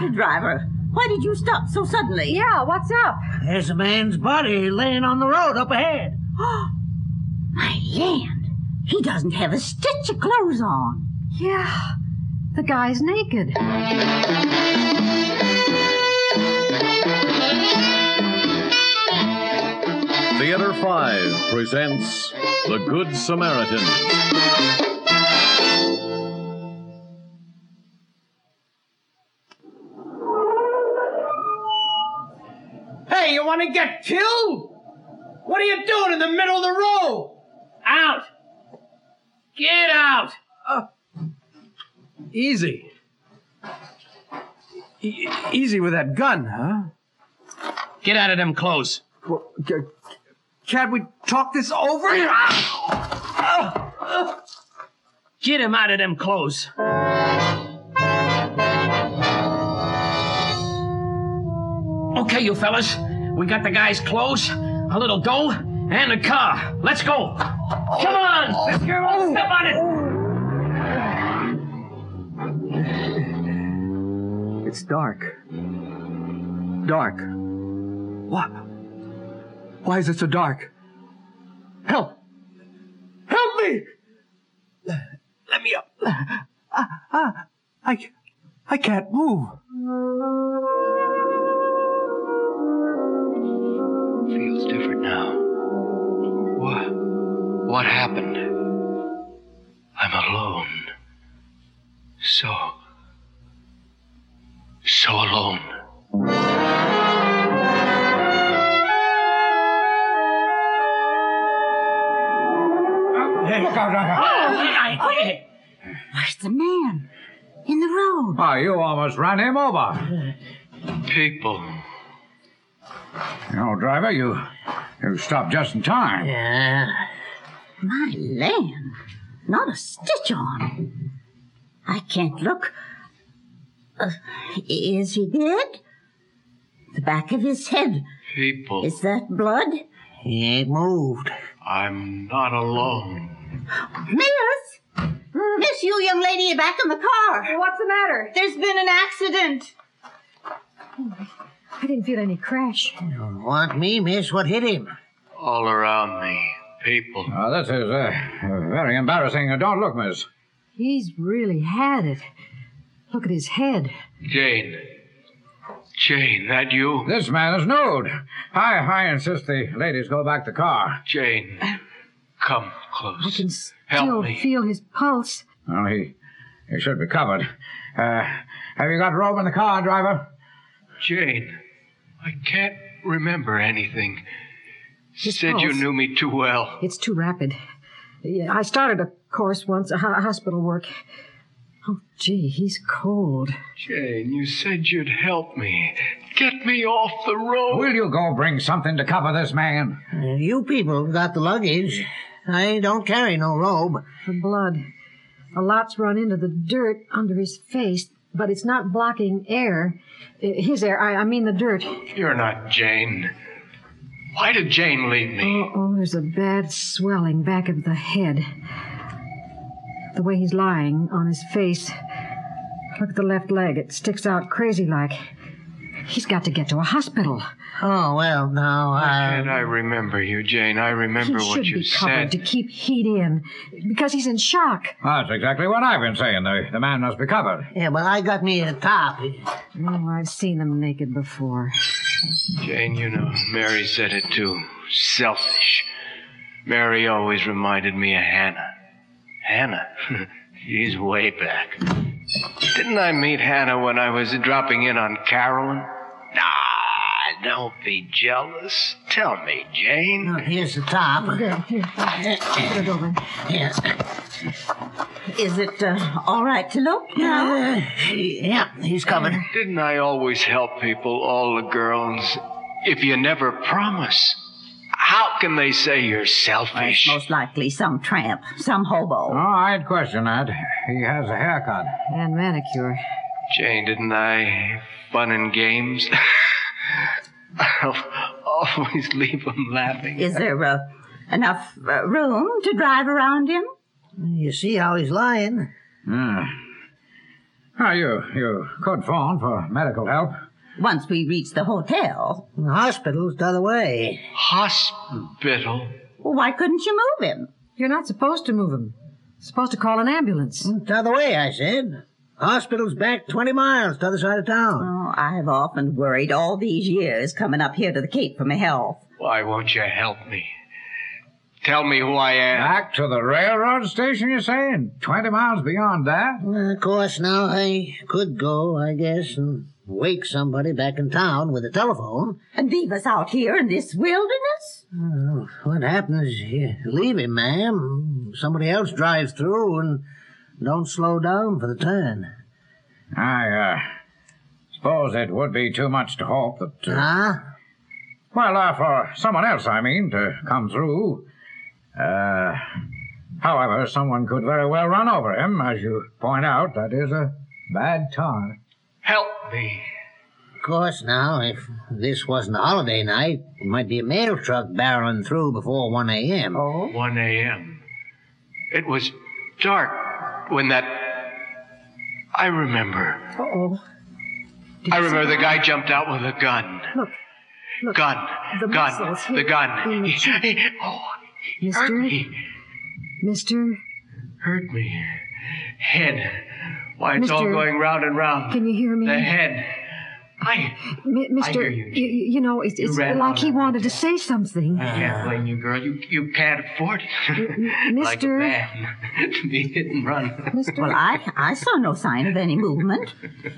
matter, driver? Why did you stop so suddenly? Yeah, what's up? There's a man's body laying on the road up ahead. My land. He doesn't have a stitch of clothes on. Yeah, the guy's naked. Theater 5 presents The Good Samaritan. Hey, you want to get killed? What are you doing in the middle of the road? Out! Get out! Easy. Easy with that gun, huh? Get out of them clothes. Well, can't we talk this over? Get him out of them clothes. Okay, you fellas. We got the guy's clothes, a little dough, and a car. Let's go. Come on. Let's go. Step on it. It's dark. Dark. What? Why is it so dark? Help! Help me! Let me up. I can't move. Feels different now. What happened? I'm alone. So alone. Where's the man? In the road. Oh, you almost ran him over. People. You know, driver, you stopped just in time. Yeah. My land. Not a stitch on. I can't look. Is he dead? The back of his head. People. Is that blood? He ain't moved. I'm not alone. Miss! Miss, you young lady back in the car. What's the matter? There's been an accident. I didn't feel any crash. You don't want me, miss? What hit him? All around me. People. This is very embarrassing. Don't look, miss. He's really had it. Look at his head. Jane, that you? This man is nude. I insist the ladies go back to the car. Jane, come close. I can Help still me. feel his pulse. Well, he should be covered. Have you got rope in the car, driver? Jane, I can't remember anything. His Said pulse. you knew me too well. It's too rapid. Yeah, I started a course once, hospital work. Oh, gee, he's cold. Jane, you said you'd help me. Get me off the road. Will you go bring something to cover this man? You people got the luggage. I don't carry no robe. The blood. A lot's run into the dirt under his face, but it's not blocking air. His air, I mean the dirt. You're not Jane. Why did Jane leave me? Oh, there's a bad swelling back of the head. The way he's lying on his face. Look at the left leg. It sticks out crazy-like. He's got to get to a hospital. Oh, well, now, Why can't I remember you, Jane? I remember he what should you be covered said. to keep heat in, because he's in shock. That's exactly what I've been saying. The man must be covered. Yeah, but I got me a top. Oh, I've seen them naked before. Jane, you know, Mary said it too. Selfish. Mary always reminded me of Hannah. Hannah? She's way back. Didn't I meet Hannah when I was dropping in on Carolyn? Nah, don't be jealous. Tell me, Jane. Oh, here's the top. Here, put it over. Yes. Is it all right to look now? Yeah, he's covered. Didn't I always help people, all the girls? If you never promise, how can they say you're selfish? Most likely some tramp, some hobo. Oh, I'd question that. He has a haircut. And manicure. Jane, didn't I fun and games? I'll always leave them laughing. Is there enough room to drive around in? You see how he's lying. Oh, you could phone for medical help. Once we reach the hotel. The hospital's the other way. Hospital? Well, why couldn't you move him? You're not supposed to move him. You're supposed to call an ambulance. The other way, I said. Hospital's back 20 miles to the other side of town. Oh, I've often worried all these years coming up here to the Cape for my health. Why won't you help me? Tell me who I am. Back to the railroad station, you're saying? 20 miles beyond that? Well, of course, now I could go, I guess, and wake somebody back in town with a telephone. And leave us out here in this wilderness? Oh, what happens? You leave him, ma'am. Somebody else drives through and don't slow down for the turn. I suppose it would be too much to hope that... Huh? Well, for someone else, I mean, to come through. However, someone could very well run over him. As you point out, that is a bad time. Help me. Of course, now, if this wasn't a holiday night, it might be a mail truck barreling through before 1 a.m. Oh? 1 a.m. It was dark when that... I remember. Uh-oh. I remember the guy jumped out with a gun. Look, Gun. the muscles The here gun. in the cheek. He hurt me. Mister? Hurt me. Head. Why, it's all Mister, going round and round. Can you hear me? The head. Mister, I hear you. you know, it's ran like out he of wanted the to say something. I can't blame you, girl. You can't afford it. Like a Mister? man to be hit and run. Mister? Well, I saw no sign of any movement.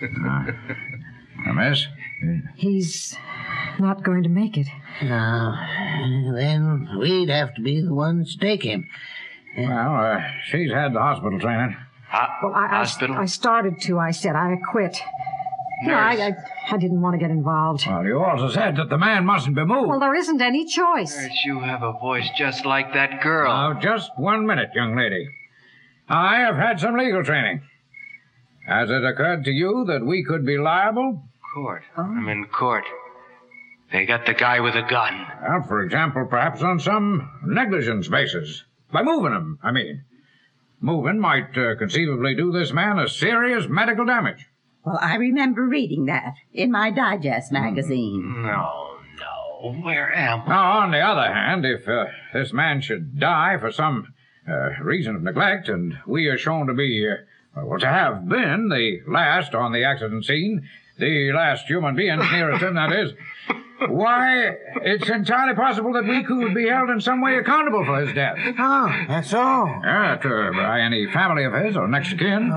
Miss? He's not going to make it. Now, then we'd have to be the ones to take him. Well, she's had the hospital training. Well, Hospital? I started to. I said I quit. You know, Nurse. I didn't want to get involved. Well, you also said that the man mustn't be moved. Well, there isn't any choice. Nurse, you have a voice just like that girl. Now, just 1 minute, young lady. I have had some legal training. Has it occurred to you that we could be liable? Court. I'm in court. They got the guy with a gun. Well, for example, perhaps on some negligence basis. By moving him, I mean. Moving might conceivably do this man a serious medical damage. Well, I remember reading that in my Digest magazine. No. Where am I? Now, on the other hand, if this man should die for some reason of neglect, and we are shown to be, to have been the last on the accident scene, the last human beings nearest him, that is, why, it's entirely possible that we could be held in some way accountable for his death. Oh, that's all. By any family of his or next of kin.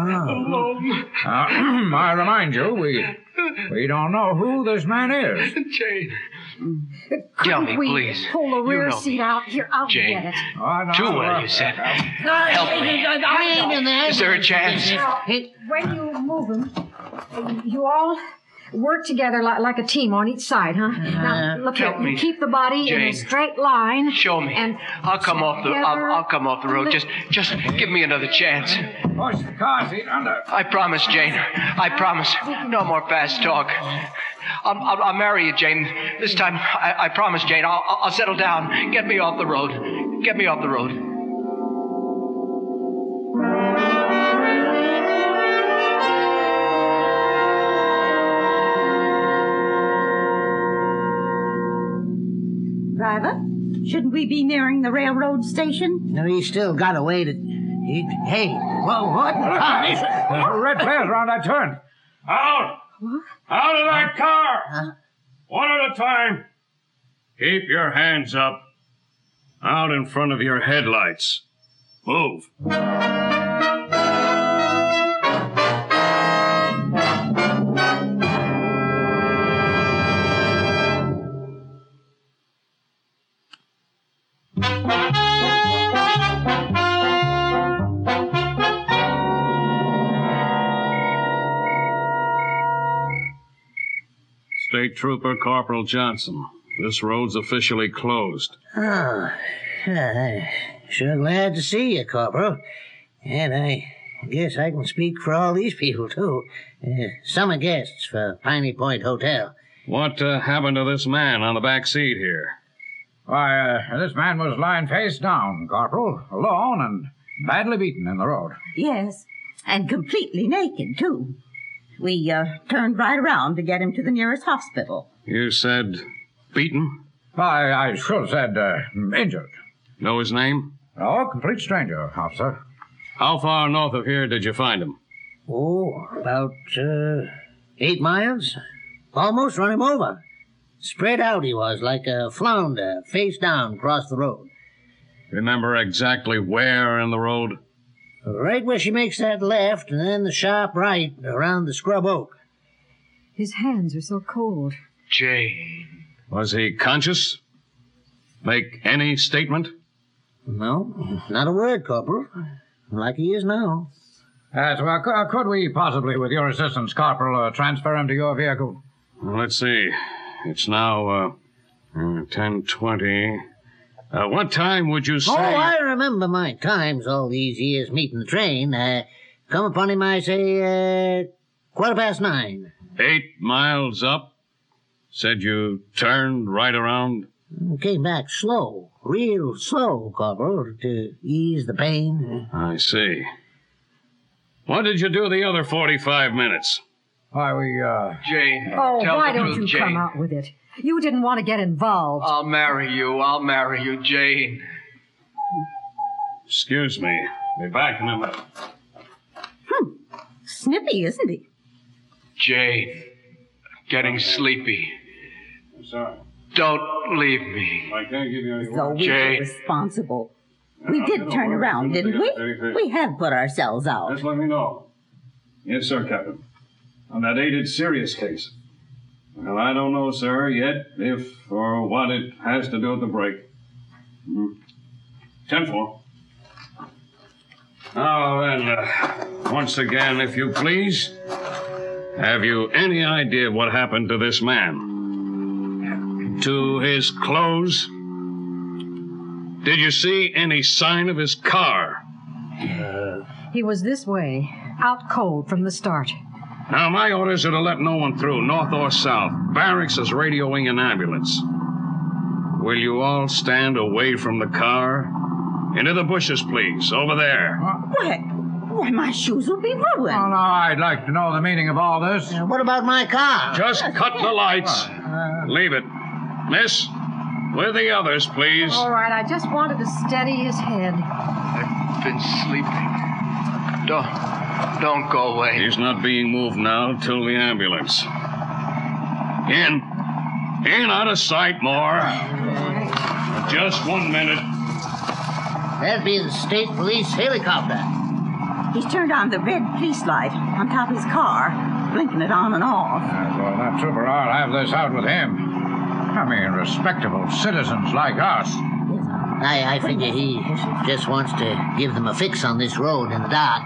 I remind you, we don't know who this man is. Jane. Tell Couldn't me, we please. pull the You rear know seat me. out? Here, I'll Jane. get it. Oh, no, Too well, you said. Help me. I ain't in there. Is there a chance? Hey, When you move him, you all work together like a team on each side, huh? Now, look here. help me. You keep the body in a Jane. straight line. Show me. And I'll come off the. I'll come off the road. Just give me another chance. Push the car seat under. I promise, Jane. I promise. No more fast talk. I'll marry you, Jane. This time, I promise, Jane. I'll settle down. Get me off the road. Get me off the road. Driver, shouldn't we be nearing the railroad station? no, he's still got a way to... Hey, whoa, what? Red flares around that turn. Out! Out of that car! One at a time. Keep your hands up. Out in front of your headlights. Move. State Trooper Corporal Johnson. This road's officially closed. Oh, sure glad to see you, Corporal. And I guess I can speak for all these people, too. Summer guests for Piney Point Hotel. What happened to this man on the back seat here? Why, this man was lying face down, Corporal, alone and badly beaten in the road. Yes, and completely naked, too. We turned right around to get him to the nearest hospital. You said beaten? I should have said injured. Know his name? Oh, complete stranger, officer. How far north of here did you find him? Oh, about 8 miles. Almost run him over. Spread out he was, like a flounder, face down across the road. Remember exactly where in the road? Right where she makes that left, and then the sharp right around the scrub oak. His hands are so cold. Jane. Was he conscious? Make any statement? No, not a word, Corporal. Like he is now. Well, could we possibly, with your assistance, Corporal, transfer him to your vehicle? Well, let's see. It's now 10:20. What time would you say? Oh, I remember my times all these years meeting the train. Come upon him, I say, 9:15. 8 miles up. Said you turned right around. Came back slow, real slow, Corporal, to ease the pain. I see. What did you do the other 45 minutes? Why, Jane. Oh, tell why the don't truth, you Jane. come out with it? You didn't want to get involved. I'll marry you, Jane. Excuse me. Be back in a minute. Snippy, isn't he? Jane. Getting sleepy. I'm sorry. Don't leave me. I can't give you any So word. we were Jane. responsible. We did turn around, didn't we? We have put ourselves out. Just let me know. Yes, sir, Captain. On that 8 serious case. Well, I don't know, sir, yet if or what it has to do with the break. 10-4. Now then, once again, if you please, have you any idea what happened to this man? To his clothes? Did you see any sign of his car? He was this way, out cold from the start. Now, my orders are to let no one through, north or south. Barracks is radioing an ambulance. Will you all stand away from the car? Into the bushes, please, over there. Why, my shoes will be ruined. Oh, no, I'd like to know the meaning of all this. What about my car? Just cut the lights. Leave it. Miss, with the others, please. All right, I just wanted to steady his head. I've been sleeping. Don't go away. He's not being moved now till the ambulance. In, out of sight, more. Just 1 minute. That'd be the state police helicopter. He's turned on the red police light on top of his car, blinking it on and off. Well, that trooper ought to have this out with him. I mean, respectable citizens like us. I figure he just wants to give them a fix on this road in the dark.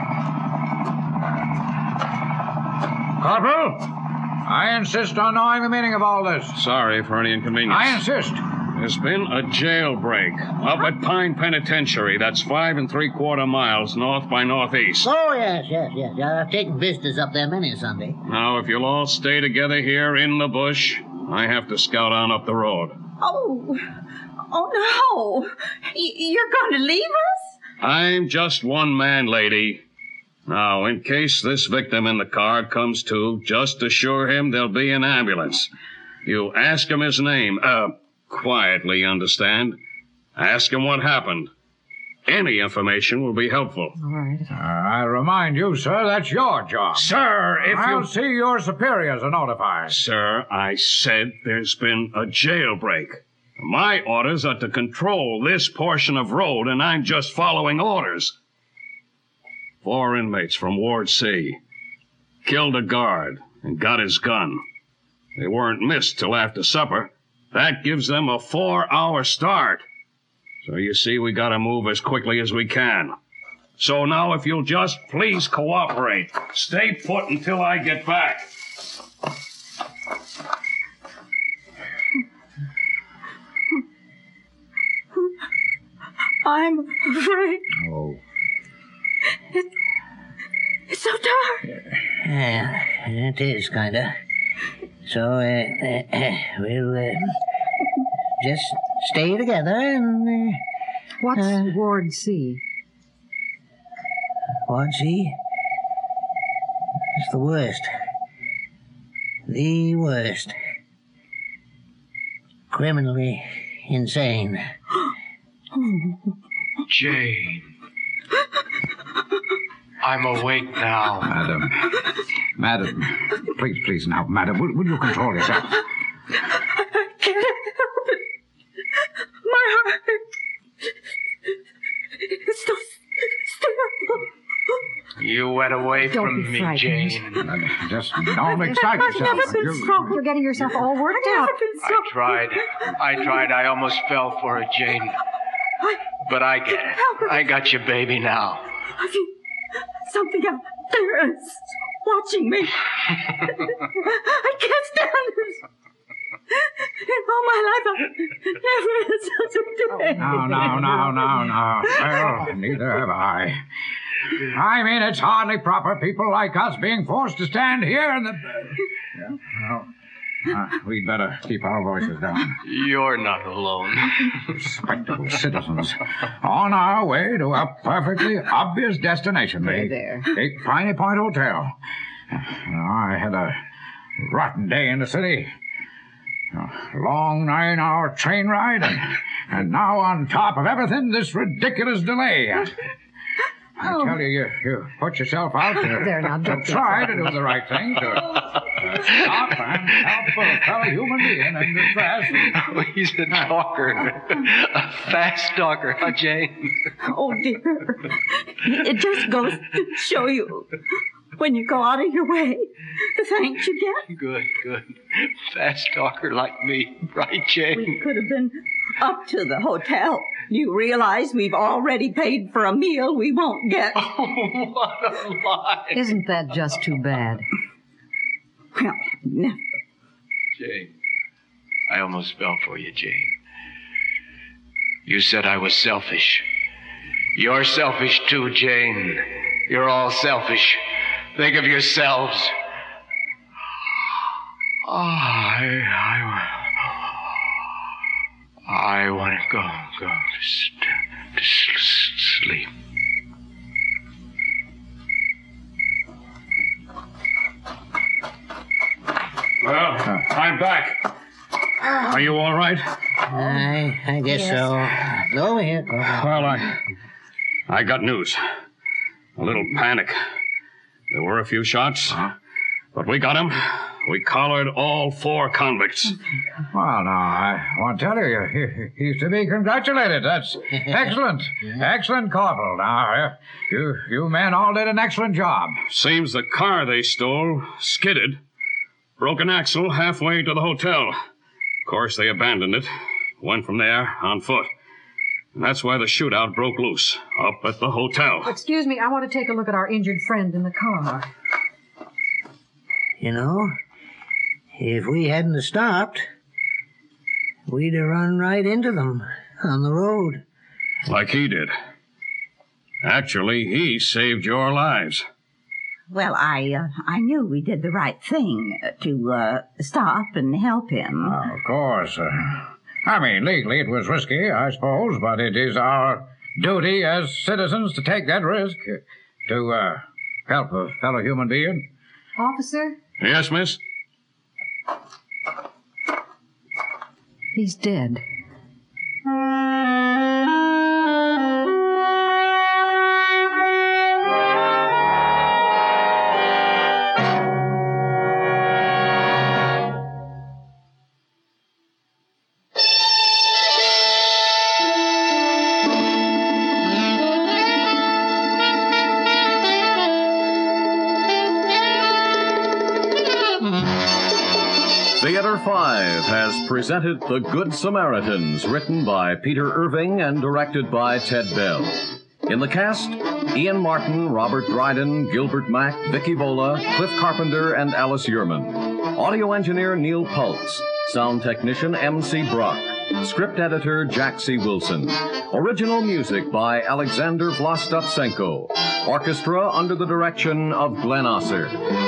Corporal, I insist on knowing the meaning of all this. Sorry for any inconvenience. I insist. There's been a jailbreak up at Pine Penitentiary. That's 5 3/4 miles north by northeast. Oh, yes. I've taken visitors up there many a Sunday. Now, if you'll all stay together here in the bush, I have to scout on up the road. Oh no! You're going to leave us? I'm just one man, lady. Now, in case this victim in the car comes to, just assure him there'll be an ambulance. You ask him his name. Quietly, understand? Ask him what happened. Any information will be helpful. All right. I remind you, sir, that's your job. Sir, if I'll you... see your superiors are notified. Sir, I said there's been a jailbreak. My orders are to control this portion of road, and I'm just following orders. 4 inmates from Ward C. Killed a guard and got his gun. They weren't missed till after supper. That gives them a 4-hour start. So you see, we gotta move as quickly as we can. So now if you'll just please cooperate. Stay put until I get back. I'm afraid. Oh. It's so dark. Yeah, it is, kinda. So, we'll just stay together and... What's Ward C? Ward C? It's the worst. The worst. Criminally insane. Jane. I'm awake now. Madam, please now, madam, will you control yourself? I can't help it. My heart is so still. You went away Don't from be me, frightened. Jane. Just don't excite I've yourself. never been strong. You're getting yourself all worked I've up. never been so. I tried. I almost fell for it, Jane. But I get it. I got your baby now. I feel something out there is watching me. I can't stand this. In all my life, I've never had such a day. No. Well, neither have I. I mean, it's hardly proper people like us being forced to stand here in the... we'd better keep our voices down. You're not alone. Respectable citizens on our way to a perfectly obvious destination. There. The Piney Point Hotel. I had a rotten day in the city. A long 9-hour train ride, and now on top of everything, this ridiculous delay. I tell you, you put yourself out There, now, to don't be try to do the right thing, to stop and help a fellow human being in distress. Oh, he's a talker. A fast talker, huh, Jane? Oh, dear. It just goes to show you, when you go out of your way, the thanks you get. Good. Fast talker like me, right, Jane? We could have been up to the hotel. You realize we've already paid for a meal we won't get. Oh, what a lie. Isn't that just too bad? Well, never. Jane, I almost fell for you, Jane. You said I was selfish. You're selfish too, Jane. You're all selfish. Think of yourselves. I want to go to sleep. Well, I'm back. Are you all right? I guess so. Go over here. Go over. Well, I got news. A little panic. There were a few shots, but we got him. We collared all 4 convicts. Well, now, I want to tell you, he's to be congratulated. That's excellent. Excellent, Corporal. Now, you men all did an excellent job. Seems the car they stole skidded, broke an axle halfway to the hotel. Of course, they abandoned it, went from there on foot. And that's why the shootout broke loose, up at the hotel. Excuse me, I want to take a look at our injured friend in the car. You know, if we hadn't have stopped, we'd have run right into them on the road. Like he did. Actually, he saved your lives. Well, I knew we did the right thing to stop and help him. Of course. I mean, legally it was risky, I suppose, but it is our duty as citizens to take that risk to help a fellow human being. Officer, Yes, miss? he's dead. Theater 5 has presented The Good Samaritans, written by Peter Irving and directed by Ted Bell. In the cast, Ian Martin, Robert Dryden, Gilbert Mack, Vicky Vola, Cliff Carpenter, and Alice Yearman. Audio engineer Neil Pultz. Sound technician M.C. Brock. Script editor Jack C. Wilson. Original music by Alexander Vlastotsenko. Orchestra under the direction of Glenn Osser.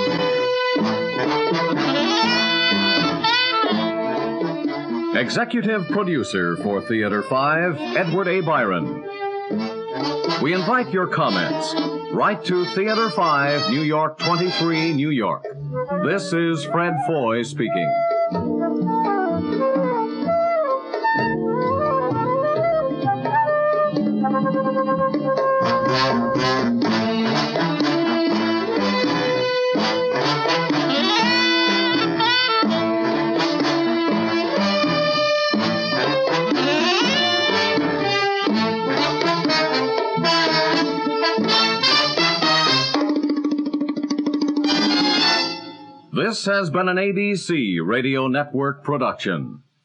Executive producer for Theater 5, Edward A. Byron. We invite your comments. Write to Theater 5, New York 23, New York. This is Fred Foy speaking. This has been an ABC Radio Network production.